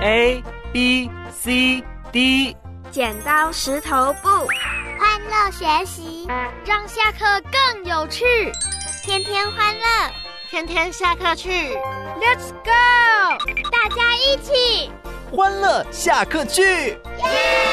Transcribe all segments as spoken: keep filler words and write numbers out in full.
A B C D， 剪刀石头布， 欢乐学习， 让下课更有趣。 天天欢乐， 天天下课去 Let's go， 大家一起欢乐下课去，耶！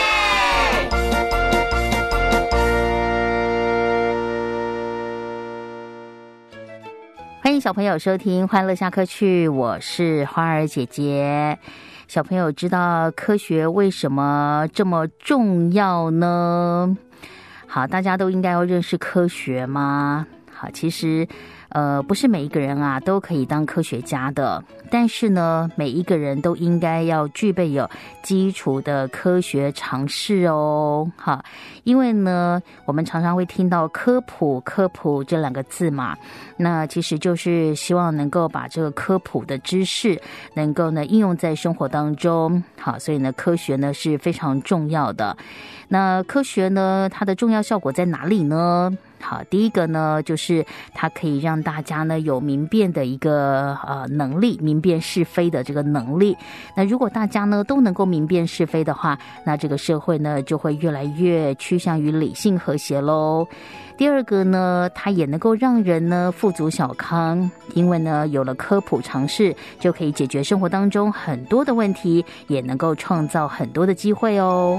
欢迎小朋友收听欢乐下课去，我是花儿姐姐。小朋友知道科学为什么这么重要呢？好，大家都应该要认识科学吗？好，其实呃，不是每一个人啊都可以当科学家的，但是呢，每一个人都应该要具备有基础的科学常识哦。好，因为呢，我们常常会听到科普、科普这两个字嘛，那其实就是希望能够把这个科普的知识能够呢应用在生活当中。好，所以呢，科学呢是非常重要的。那科学呢，它的重要效果在哪里呢？好，第一个呢，就是它可以让大家呢有明辨的一个呃能力，明辨是非的这个能力。那如果大家呢都能够明辨是非的话，那这个社会呢就会越来越趋向于理性和谐喽。第二个呢，它也能够让人呢富足小康，因为呢有了科普常识，就可以解决生活当中很多的问题，也能够创造很多的机会哦。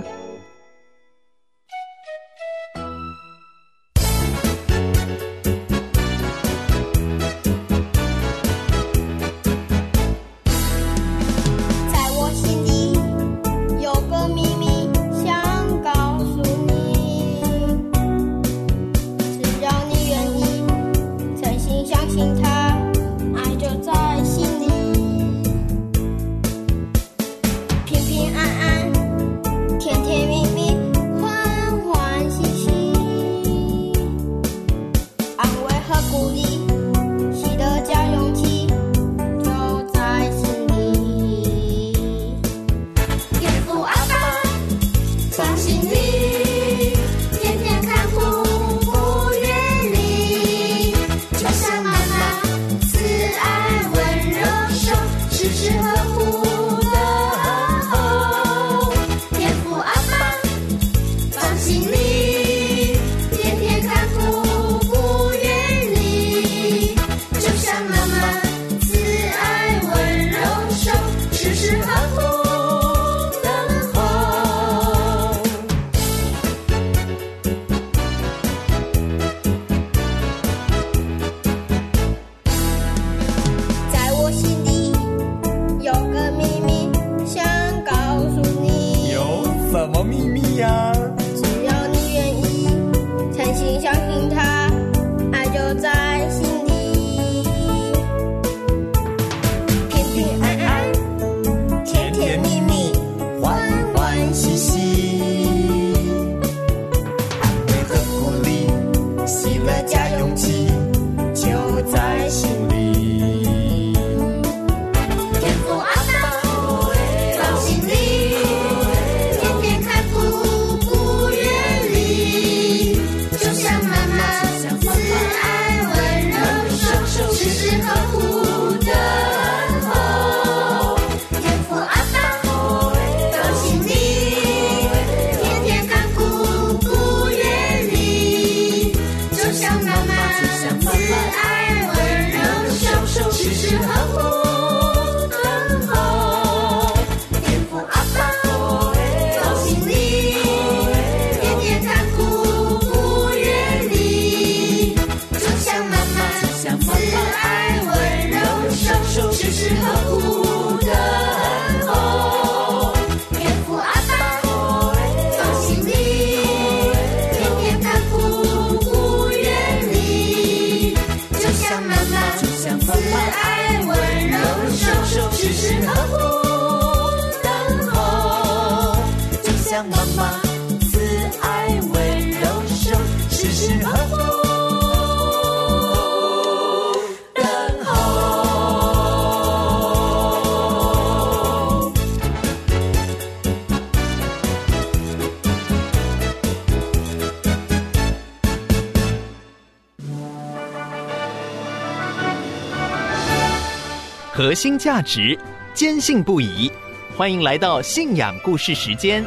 核心价值，坚信不疑。 欢迎来到信仰故事时间。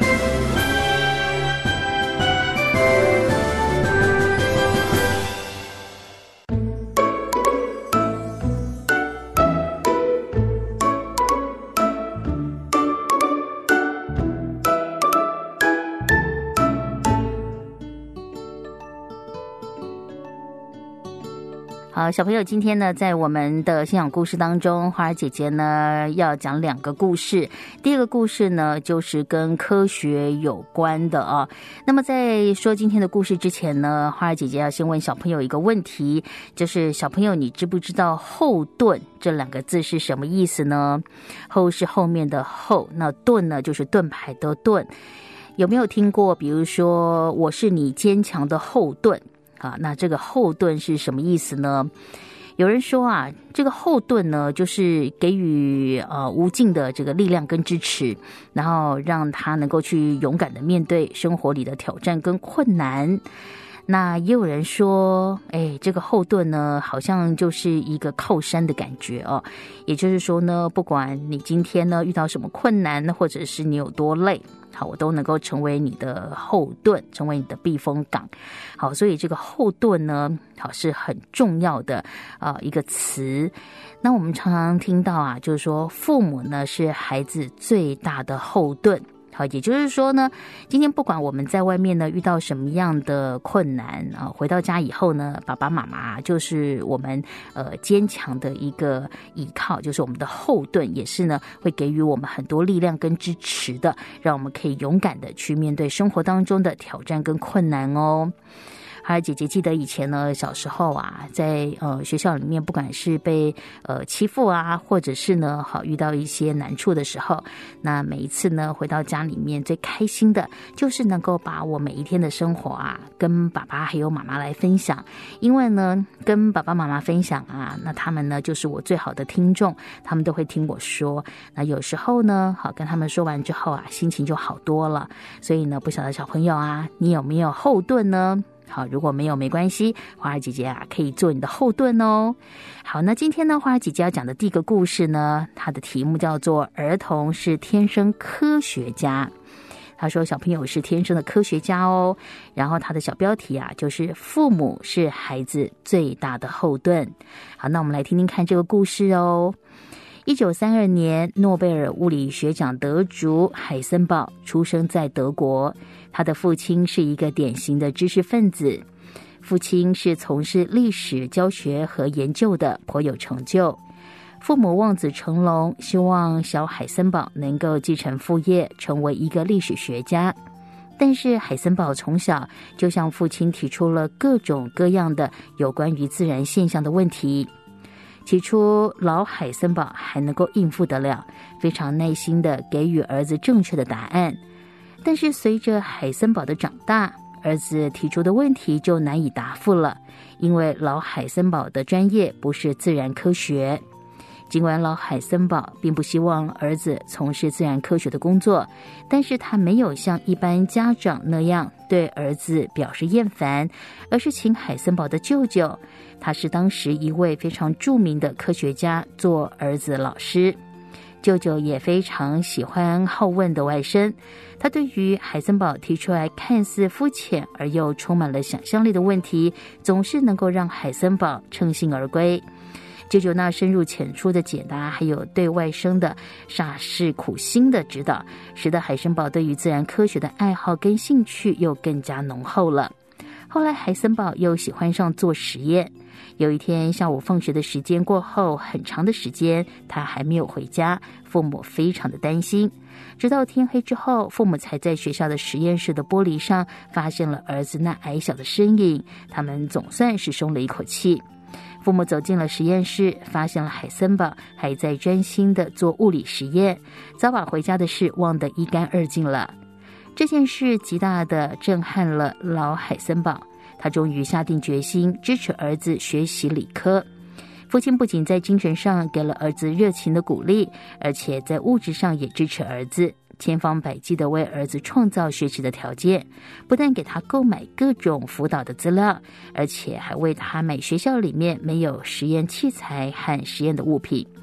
好，小朋友，今天呢，在我们的信仰故事当中，花儿姐姐呢要讲两个故事。第一个故事呢，就是跟科学有关的啊。那么在说今天的故事之前呢，花儿姐姐要先问小朋友一个问题，就是小朋友，你知不知道后盾这两个字是什么意思呢？后是后面的后，那盾呢就是盾牌的盾。有没有听过，比如说我是你坚强的后盾啊？那这个后盾是什么意思呢？有人说啊，这个后盾呢，就是给予呃无尽的这个力量跟支持，然后让他能够去勇敢的面对生活里的挑战跟困难。那也有人说，哎，这个后盾呢，好像就是一个靠山的感觉哦。也就是说呢，不管你今天呢遇到什么困难，或者是你有多累，好，我都能够成为你的后盾，成为你的避风港。好，所以这个后盾呢，好是很重要的呃一个词。那我们常常听到啊，就是说父母呢是孩子最大的后盾。好，也就是说呢，今天不管我们在外面呢遇到什么样的困难啊，回到家以后呢，爸爸妈妈就是我们呃坚强的一个依靠，就是我们的后盾，也是呢会给予我们很多力量跟支持的，让我们可以勇敢的去面对生活当中的挑战跟困难哦。花儿姐姐记得以前呢，小时候啊，在呃学校里面，不管是被呃欺负啊，或者是呢，好遇到一些难处的时候，那每一次呢回到家里面，最开心的就是能够把我每一天的生活啊，跟爸爸还有妈妈来分享。因为呢，跟爸爸妈妈分享啊，那他们呢就是我最好的听众，他们都会听我说。那有时候呢，好跟他们说完之后啊，心情就好多了。所以呢，不晓得小朋友啊，你有没有后盾呢？好，如果没有没关系，花儿姐姐啊可以做你的后盾哦。好，那今天呢，花儿姐姐要讲的第一个故事呢，它的题目叫做《儿童是天生科学家》。他说小朋友是天生的科学家哦，然后他的小标题啊就是父母是孩子最大的后盾。好，那我们来听听看这个故事哦。一九三二年，诺贝尔物理学奖得主海森堡出生在德国。他的父亲是一个典型的知识分子，父亲是从事历史教学和研究的，颇有成就。父母望子成龙，希望小海森堡能够继承父业，成为一个历史学家。但是海森堡从小就向父亲提出了各种各样的有关于自然现象的问题。起初老海森堡还能够应付得了，非常耐心地给予儿子正确的答案。但是随着海森堡的长大，儿子提出的问题就难以答复了，因为老海森堡的专业不是自然科学。尽管老海森堡并不希望儿子从事自然科学的工作，但是他没有像一般家长那样对儿子表示厌烦，而是请海森堡的舅舅，他是当时一位非常著名的科学家，做儿子老师。舅舅也非常喜欢好问的外甥，他对于海森堡提出来看似肤浅而又充满了想象力的问题，总是能够让海森堡乘兴而归。舅舅那深入浅出的解答，还有对外甥的煞是苦心的指导，使得海森堡对于自然科学的爱好跟兴趣又更加浓厚了。后来海森堡又喜欢上做实验。有一天下午放学的时间过后，很长的时间他还没有回家，父母非常的担心。直到天黑之后，父母才在学校的实验室的玻璃上发现了儿子那矮小的身影，他们总算是松了一口气。父母走进了实验室，发现了海森堡还在专心的做物理实验，早把回家的事忘得一干二净了。这件事极大的震撼了老海森堡，他终于下定决心支持儿子学习理科。父亲不仅在精神上给了儿子热情的鼓励，而且在物质上也支持儿子，千方百计地为儿子创造学习的条件，不但给他购买各种辅导的资料，而且还为他买学校里面没有实验器材和实验的物品。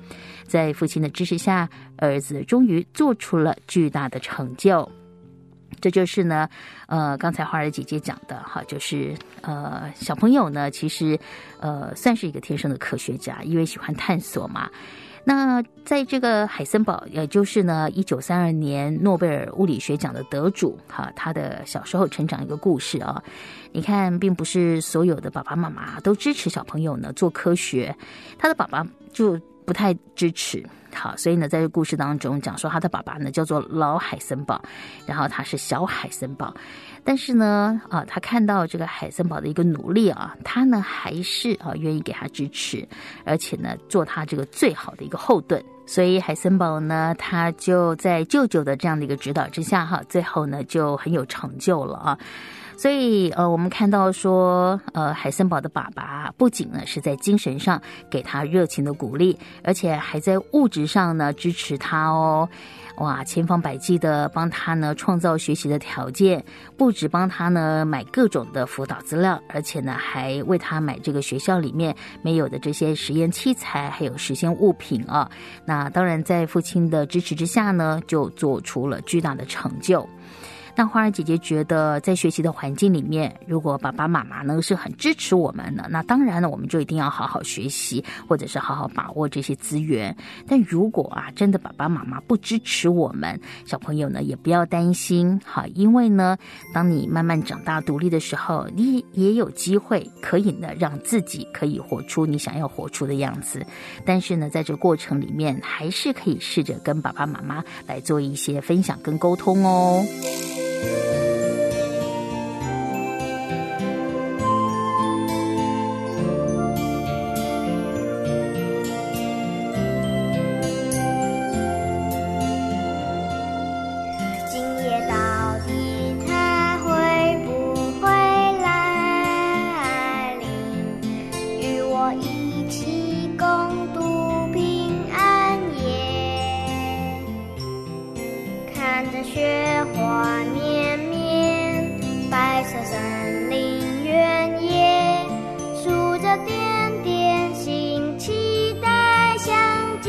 在父亲的支持下，儿子终于做出了巨大的成就。这就是呢，呃，刚才花儿姐姐讲的哈，就是呃，小朋友呢，其实呃，算是一个天生的科学家，因为喜欢探索嘛。那在这个海森堡，也就是呢，一九三二年诺贝尔物理学奖的得主哈，他的小时候成长一个故事啊。你看，并不是所有的爸爸妈妈都支持小朋友呢做科学，他的爸爸就不太支持。好，所以呢，在这个故事当中讲说，他的爸爸呢叫做老海森堡，然后他是小海森堡，但是呢，啊，他看到这个海森堡的一个努力啊，他呢还是啊愿意给他支持，而且呢，做他这个最好的一个后盾。所以海森堡呢，他就在舅舅的这样的一个指导之下，哈，最后呢就很有成就了啊。所以呃，我们看到说，呃，海森堡的爸爸不仅呢是在精神上给他热情的鼓励，而且还在物质上呢支持他哦。哇，千方百计的帮他呢创造学习的条件，不止帮他呢买各种的辅导资料，而且呢还为他买这个学校里面没有的这些实验器材，还有实验物品啊。那当然在父亲的支持之下呢，就做出了巨大的成就。那花儿姐姐觉得，在学习的环境里面，如果爸爸妈妈呢是很支持我们的，那当然呢，我们就一定要好好学习，或者是好好把握这些资源。但如果啊，真的爸爸妈妈不支持我们，小朋友呢也不要担心，好，因为呢，当你慢慢长大独立的时候，你也有机会可以呢让自己可以活出你想要活出的样子。但是呢，在这个过程里面，还是可以试着跟爸爸妈妈来做一些分享跟沟通哦。 今夜到底他会不会来临，与我一起共度平安夜，看着雪花绵绵，白色森林原野，数着点点星，期待相见。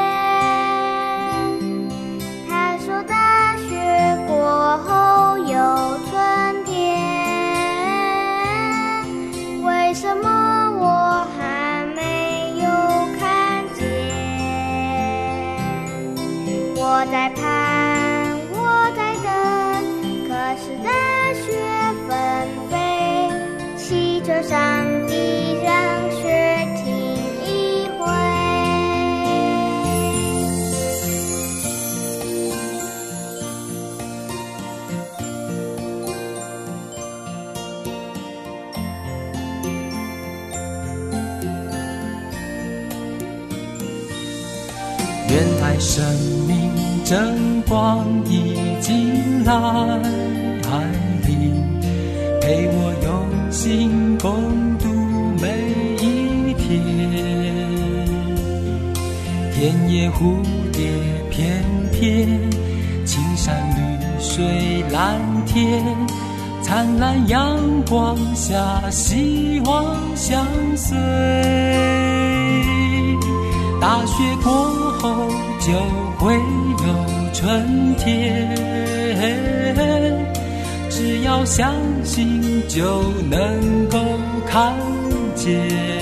他说大雪过后有春天，为什么我还没有看见？我在盼，我在等，可是大雪纷飞，汽车上的让雪停一回。 原来生命真光已经来临，陪我用心共度每一天。田野蝴蝶翩翩，青山绿水蓝天，灿烂阳光下希望相随。大雪过后就会有春天，只要相信就能够看见。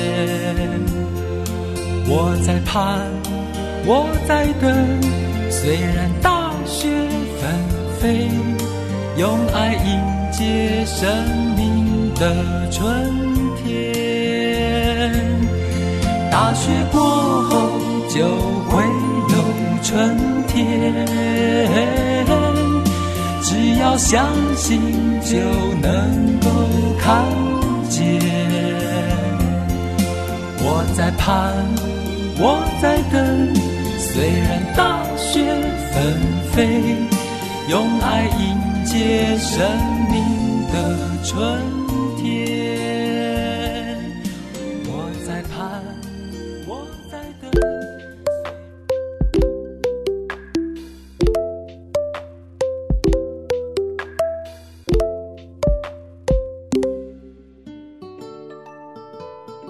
我在盼，我在等，虽然大雪纷飞，用爱迎接生命的春天。大雪过后就会有春天，只要相信就能够看见。我在盼，我在等，虽然大雪纷飞，用爱迎接生命的春天。我在盼，我在等。 好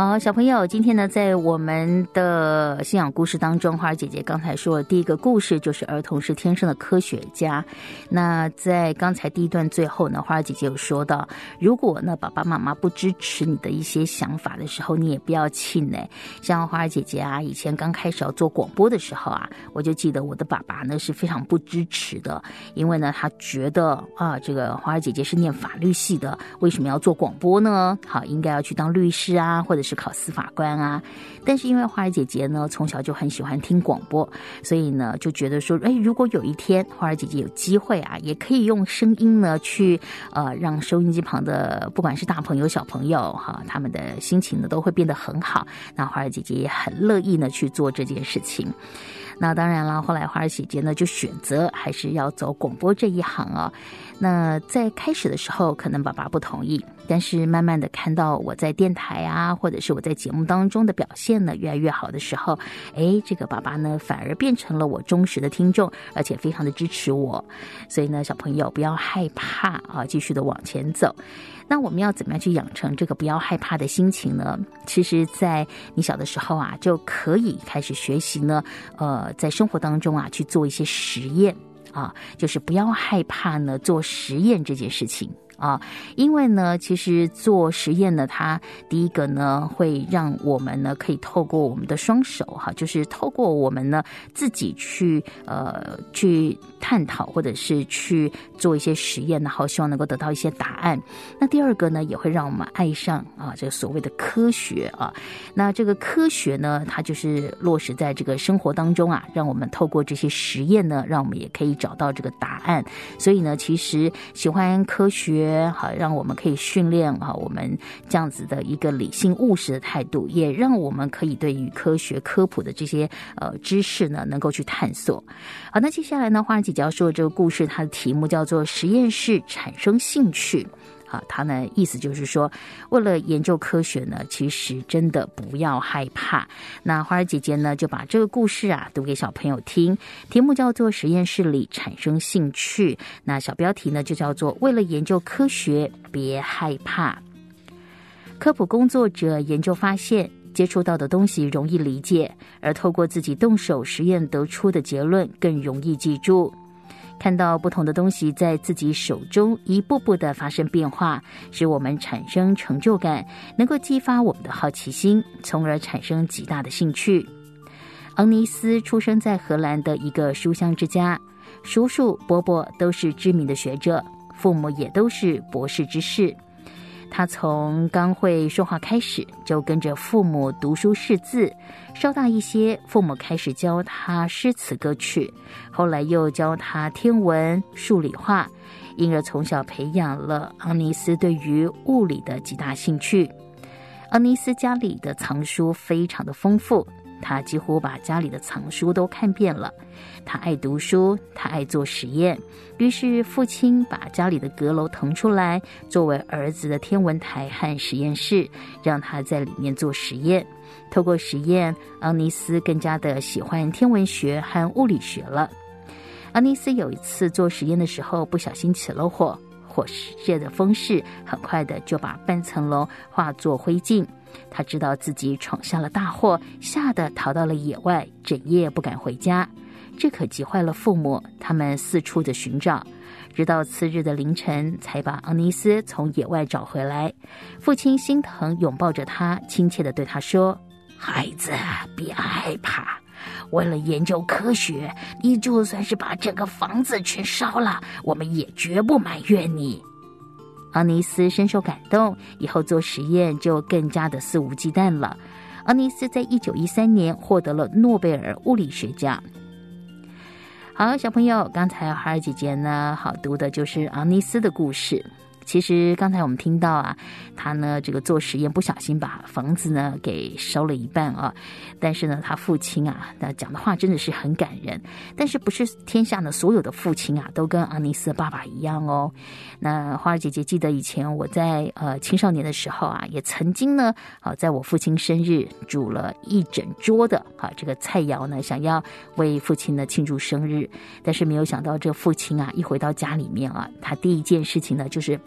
好，小朋友，今天呢，在我们的信仰故事当中，花儿姐姐刚才说的第一个故事就是儿童是天生的科学家。那在刚才第一段最后呢，花儿姐姐有说到，如果呢爸爸妈妈不支持你的一些想法的时候，你也不要气馁。像花儿姐姐啊，以前刚开始要做广播的时候啊，我就记得我的爸爸呢是非常不支持的，因为呢他觉得啊，这个花儿姐姐是念法律系的，为什么要做广播呢？好，应该要去当律师啊，或者是考司法官啊。但是因为花儿姐姐呢从小就很喜欢听广播，所以呢就觉得说，哎，如果有一天花儿姐姐有机会啊，也可以用声音呢去呃让收音机旁的不管是大朋友小朋友哈，他们的心情呢都会变得很好。那花儿姐姐也很乐意呢去做这件事情。那当然了，后来花儿姐姐呢就选择还是要走广播这一行啊。那在开始的时候可能爸爸不同意，但是慢慢的看到我在电台啊，或者是我在节目当中的表现呢越来越好的时候，哎，这个爸爸呢反而变成了我忠实的听众，而且非常的支持我。所以呢，小朋友不要害怕啊，继续的往前走。那我们要怎么样去养成这个不要害怕的心情呢？其实在你小的时候啊，就可以开始学习呢，呃，在生活当中啊去做一些实验啊，就是不要害怕呢做实验这件事情啊，因为呢，其实做实验呢，它第一个呢，会让我们呢可以透过我们的双手哈，就是透过我们呢自己去呃去探讨或者是去做一些实验，然后希望能够得到一些答案。那第二个呢，也会让我们爱上啊这个所谓的科学啊。那这个科学呢，它就是落实在这个生活当中啊，让我们透过这些实验呢，让我们也可以找到这个答案。所以呢，其实喜欢科学。好，让我们可以训练啊，我们这样子的一个理性务实的态度，也让我们可以对于科学科普的这些呃知识呢，能够去探索。好，那接下来呢，花儿姐姐要说的这个故事，它的题目叫做《实验室产生兴趣》。啊，他呢意思就是说，为了研究科学呢，其实真的不要害怕。那花儿姐姐呢就把这个故事啊读给小朋友听，题目叫做《实验室里产生兴趣》。那小标题呢就叫做为了研究科学别害怕。科普工作者研究发现，接触到的东西容易理解，而透过自己动手实验得出的结论更容易记住。看到不同的东西在自己手中一步步的发生变化，使我们产生成就感，能够激发我们的好奇心，从而产生极大的兴趣。昂尼斯出生在荷兰的一个书香之家，叔叔伯伯都是知名的学者，父母也都是博士之士。他从刚会说话开始，就跟着父母读书识字，稍大一些，父母开始教他诗词歌曲，后来又教他天文、数理化，因而从小培养了昂尼斯对于物理的极大兴趣。昂尼斯家里的藏书非常的丰富，他几乎把家里的藏书都看遍了。他爱读书，他爱做实验，于是父亲把家里的阁楼腾出来，作为儿子的天文台和实验室，让他在里面做实验。透过实验，昂尼斯更加的喜欢天文学和物理学了。昂尼斯有一次做实验的时候，不小心起了火，火借的风势很快的就把半层楼化作灰烬。他知道自己闯下了大祸，吓得逃到了野外，整夜不敢回家。这可急坏了父母，他们四处的寻找，直到次日的凌晨才把昂尼斯从野外找回来。父亲心疼拥抱着他，亲切地对他说：孩子，别害怕，为了研究科学，你就算是把整个房子全烧了，我们也绝不埋怨你。昂尼斯深受感动，以后做实验就更加的肆无忌惮了。昂尼斯在一九一三年获得了诺贝尔物理学奖。好，小朋友，刚才花儿姐姐呢，好读的就是昂尼斯的故事。其实刚才我们听到啊，他呢这个做实验不小心把房子呢给烧了一半啊，但是呢他父亲啊那讲的话真的是很感人，但是不是天下呢所有的父亲啊都跟昂尼斯的爸爸一样哦。那花儿姐姐记得以前我在呃青少年的时候啊，也曾经呢啊在我父亲生日煮了一整桌的啊这个菜肴呢，想要为父亲呢庆祝生日，但是没有想到这父亲啊一回到家里面啊，他第一件事情呢就是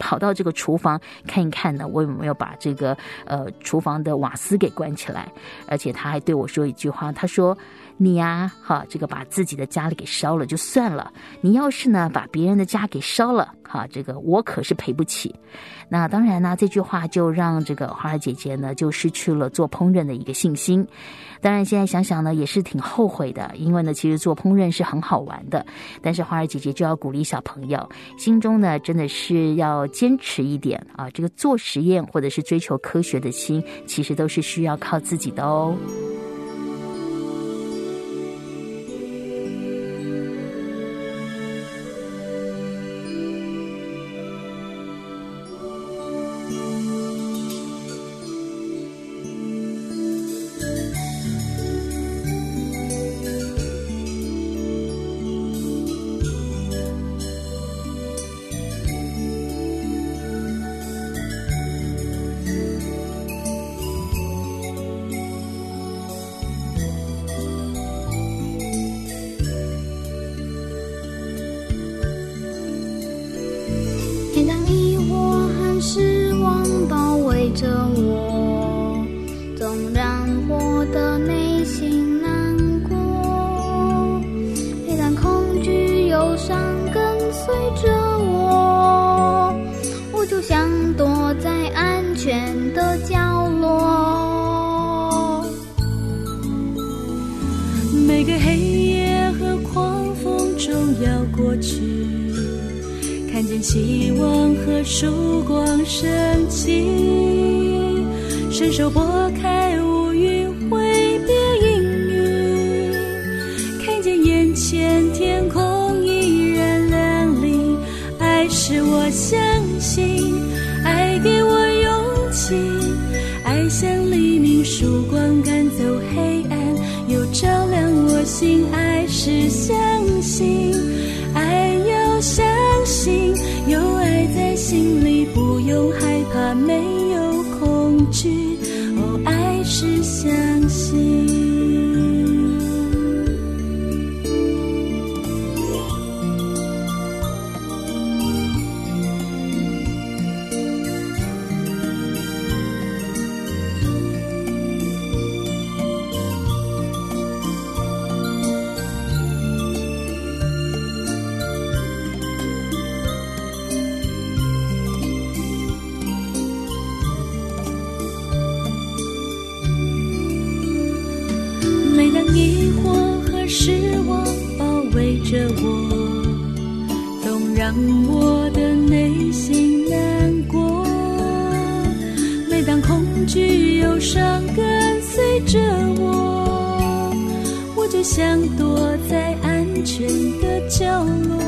跑到这个厨房看一看呢，我有没有把这个呃厨房的瓦斯给关起来。而且他还对我说一句话，他说你呀，哈，这个把自己的家里给烧了就算了，你要是呢把别人的家给烧了，哈，这个我可是赔不起。那当然呢，这句话就让这个花儿姐姐呢就失去了做烹饪的一个信心。当然现在想想呢也是挺后悔的，因为呢其实做烹饪是很好玩的，但是花儿姐姐就要鼓励小朋友，心中呢真的是要坚持一点啊，这个做实验或者是追求科学的心，其实都是需要靠自己的哦。 希望和曙光升起，伸手拨开乌云挥别阴雨，看见眼前天空依然亮丽。爱使我相信，爱给我勇气，爱像黎明曙光赶走黑暗，又照亮我心。爱是相信，爱要相信，有爱在心里，不用害怕，没有恐惧。哦，爱是相信。疑惑和失望包围着我，总让我的内心难过。每当恐惧忧伤跟随着我，我就想躲在安全的角落。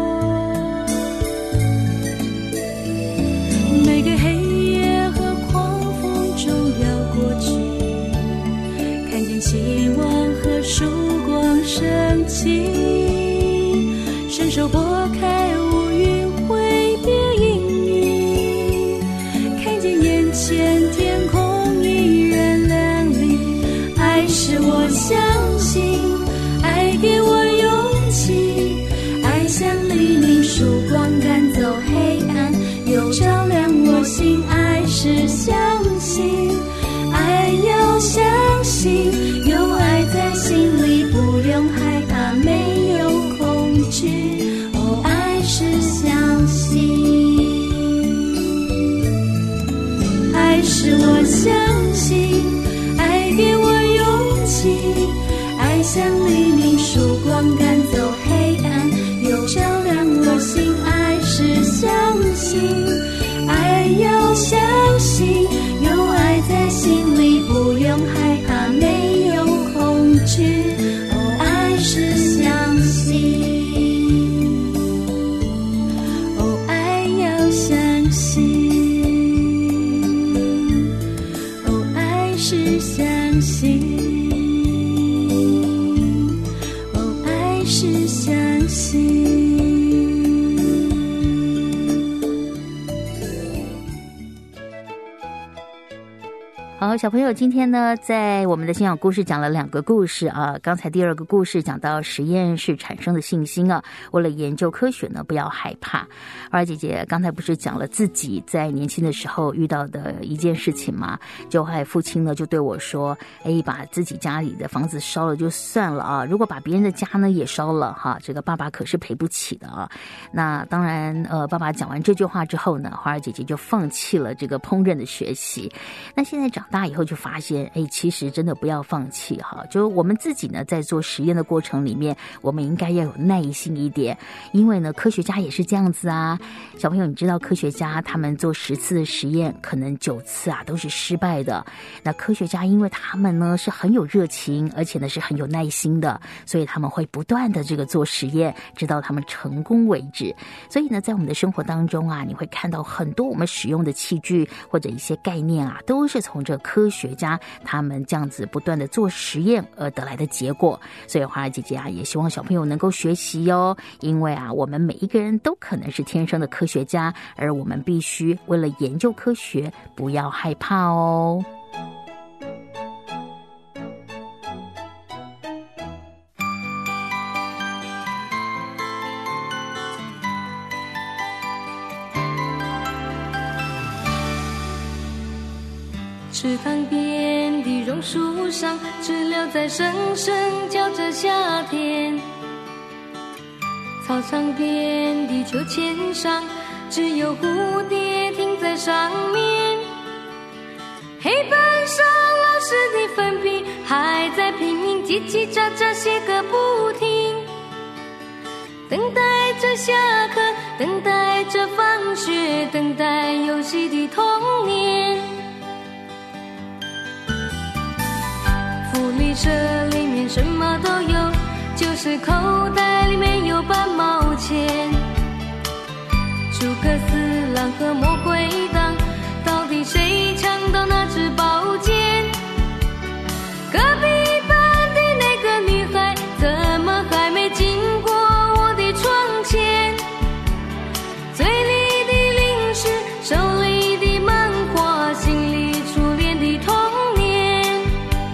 每个黑夜和狂风中要过去，看见希望和曙光升起，伸手拨开乌云挥别阴雨，看见眼前天空依然亮丽。爱使我相信，爱给我勇气，爱像黎明曙光赶走黑暗，又照亮我心。爱是相信，爱要相信，有爱在心里，不用害怕，没有恐惧。哦，爱是相信，爱使我相信，爱给我勇气，爱像黎明曙光赶走黑暗，又照亮我心。爱是相信，爱要相信，有爱在心里，不用害怕，没有恐惧。哦，爱是相信，哦，爱要相信，哦，爱是相信，哦，爱是相信。 好， 好，小朋友，今天呢，在我们的信仰故事讲了两个故事啊。刚才第二个故事讲到实验室产生的信心啊，为了研究科学呢，不要害怕。花儿姐姐刚才不是讲了自己在年轻的时候遇到的一件事情吗？就还父亲呢就对我说：“哎，把自己家里的房子烧了就算了啊，如果把别人的家呢也烧了哈，这个爸爸可是赔不起的啊。”那当然，呃，爸爸讲完这句话之后呢，花儿姐姐就放弃了这个烹饪的学习。那现在长大以后就发现，哎，其实真的不要放弃哈。就我们自己呢，在做实验的过程里面，我们应该要有耐心一点，因为呢，科学家也是这样子啊。小朋友，你知道科学家他们做十次的实验，可能九次啊都是失败的。那科学家因为他们呢是很有热情，而且呢是很有耐心的，所以他们会不断的这个做实验，直到他们成功为止。所以呢，在我们的生活当中啊，你会看到很多我们使用的器具或者一些概念啊，都是从这科学家他们这样子不断的做实验而得来的结果。所以花儿姐姐啊，也希望小朋友能够学习哟，因为啊，我们每一个人都可能是天生的科学家，而我们必须为了研究科学，不要害怕哦。 池塘边的榕树上，知了在声声叫着夏天。操场边的秋千上，只有蝴蝶停在上面。黑板上老师的粉笔还在拼命叽叽喳喳写个不停，等待着下课，等待着放学，等待游戏的童年。福利社里面什么都有，就是口袋里面有半毛钱。诸葛四郎和魔鬼党，到底谁抢到那支宝剑？隔壁班的那个女孩，怎么还没经过我的窗前？嘴里的零食，手里的漫画，心里初恋的童年。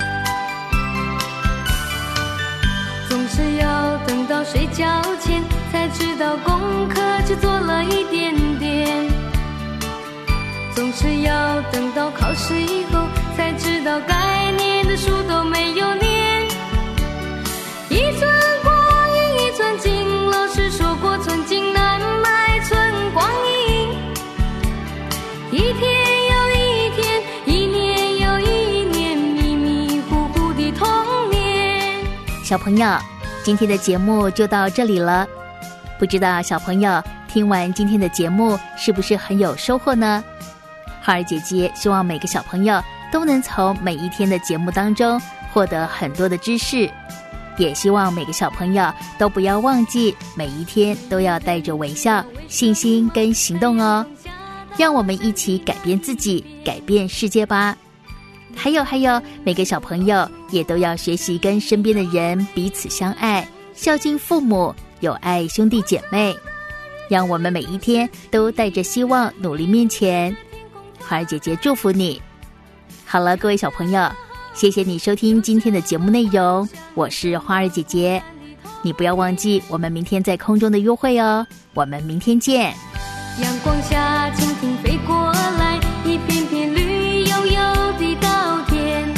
总是要等到睡觉前，才知道功课只做了一点点。总是要等到考试以后，才知道该念的书都没有念。一寸光阴一寸金，老师说过寸金难买寸光阴。一天又一天，一年又一年，迷迷糊糊的童年。 小朋友，今天的节目就到这里了。不知道小朋友听完今天的节目是不是很有收获呢？花儿姐姐希望每个小朋友都能从每一天的节目当中获得很多的知识，也希望每个小朋友都不要忘记每一天都要带着微笑、信心跟行动哦。让我们一起改变自己，改变世界吧。还有还有，每个小朋友也都要学习跟身边的人彼此相爱，孝敬父母，有爱兄弟姐妹。让我们每一天都带着希望努力面前。花儿姐姐祝福你。好了，各位小朋友，谢谢你收听今天的节目内容，我是花儿姐姐。你不要忘记我们明天在空中的约会哦，我们明天见。 阳光下蜻蜓飞过来，一片片绿油油的稻田。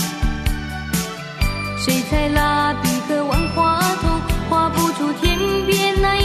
水彩蜡笔和万花筒画不出天边那